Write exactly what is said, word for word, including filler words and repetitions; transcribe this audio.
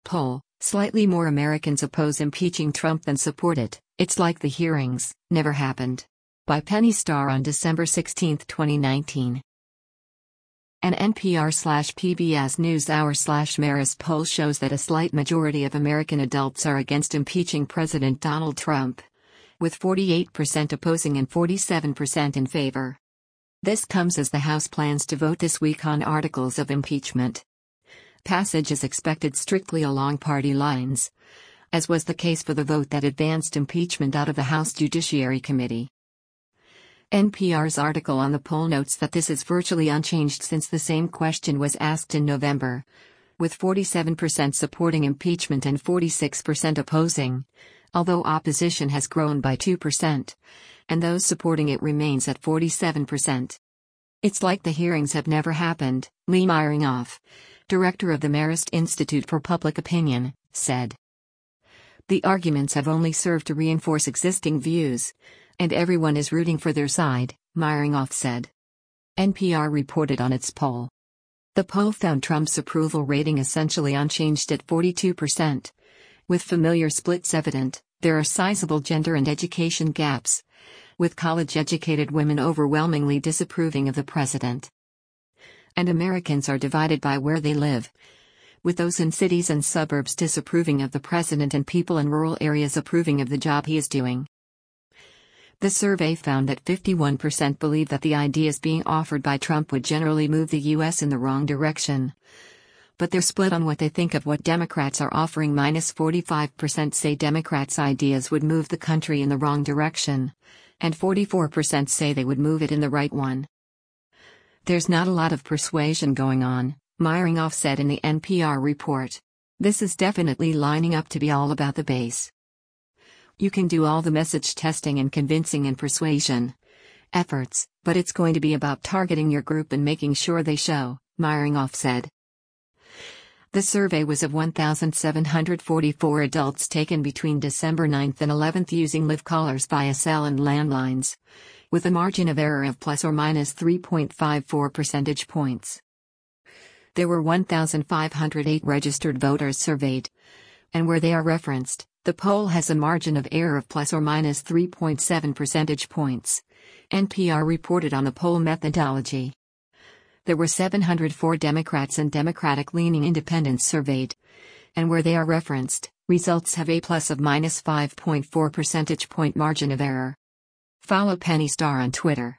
poll, slightly more Americans oppose impeaching Trump than support it. It's like the hearings never happened. By Penny Starr on December sixteenth, twenty nineteen. An N P R slash P B S NewsHour slash Marist poll shows that a slight majority of American adults are against impeaching President Donald Trump, with forty-eight percent opposing and forty-seven percent in favor. This comes as the House plans to vote this week on articles of impeachment. Passage is expected strictly along party lines, as was the case for the vote that advanced impeachment out of the House Judiciary Committee. N P R's article on the poll notes that this is virtually unchanged since the same question was asked in November, with forty-seven percent supporting impeachment and forty-six percent opposing, although opposition has grown by two percent, and those supporting it remains at forty-seven percent. It's like the hearings have never happened, Lee Myringoff, director of the Marist Institute for Public Opinion, said. The arguments have only served to reinforce existing views, and everyone is rooting for their side, Myringoff said. N P R reported on its poll. The poll found Trump's approval rating essentially unchanged at forty-two percent. With familiar splits evident, there are sizable gender and education gaps, with college-educated women overwhelmingly disapproving of the president. And Americans are divided by where they live, with those in cities and suburbs disapproving of the president and people in rural areas approving of the job he is doing. The survey found that fifty-one percent believe that the ideas being offered by Trump would generally move the U S in the wrong direction. But they're split on what they think of what Democrats are offering. Minus forty-five percent say Democrats' ideas would move the country in the wrong direction, and forty-four percent say they would move it in the right one. There's not a lot of persuasion going on, Myringoff said in the N P R report. This is definitely lining up to be all about the base. You can do all the message testing and convincing and persuasion efforts, but it's going to be about targeting your group and making sure they show, Myringoff said. The survey was of one thousand seven hundred forty-four adults taken between December ninth and eleventh using live callers via cell and landlines, with a margin of error of plus or minus three point five four percentage points. There were one thousand five hundred eight registered voters surveyed, and where they are referenced, the poll has a margin of error of plus or minus three point seven percentage points. N P R reported on the poll methodology. There were seven hundred four Democrats and Democratic-leaning independents surveyed, and where they are referenced, results have a plus of minus five point four percentage point margin of error. Follow Penny Starr on Twitter.